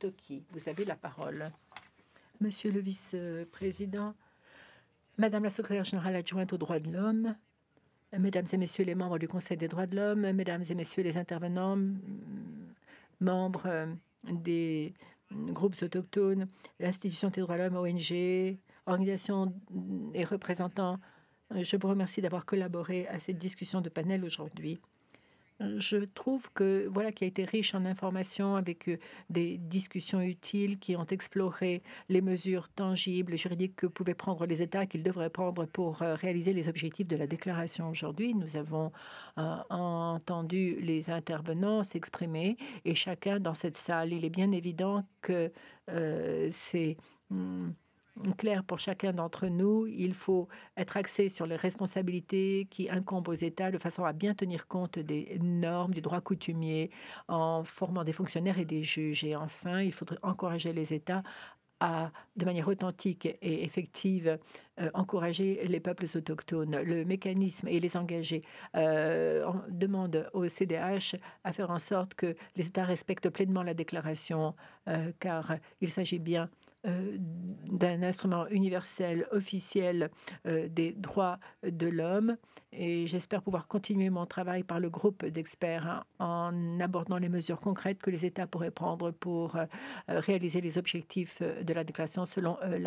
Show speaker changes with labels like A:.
A: Toki, vous avez la parole. Monsieur le vice-président, Madame la secrétaire générale adjointe aux droits de l'homme, Mesdames et Messieurs les membres du Conseil des droits de l'homme, Mesdames et Messieurs les intervenants, membres des groupes autochtones, l'institution des droits de l'homme, ONG, organisations et représentants, je vous remercie d'avoir collaboré à cette discussion de panel aujourd'hui. Je trouve que voilà qui a été riche en informations avec des discussions utiles qui ont exploré les mesures tangibles, juridiques que pouvaient prendre les États, qu'ils devraient prendre pour réaliser les objectifs de la déclaration aujourd'hui. Nous avons entendu les intervenants s'exprimer et chacun dans cette salle, il est bien évident que c'est clair pour chacun d'entre nous. Il faut être axé sur les responsabilités qui incombent aux États de façon à bien tenir compte des normes du droit coutumier en formant des fonctionnaires et des juges. Et enfin, il faudrait encourager les États à, de manière authentique et effective, encourager les peuples autochtones. Le mécanisme et les engagés demandent au CDH à faire en sorte que les États respectent pleinement la déclaration, car il s'agit bien d'un instrument universel officiel des droits de l'homme et j'espère pouvoir continuer mon travail par le groupe d'experts en abordant les mesures concrètes que les États pourraient prendre pour réaliser les objectifs de la déclaration selon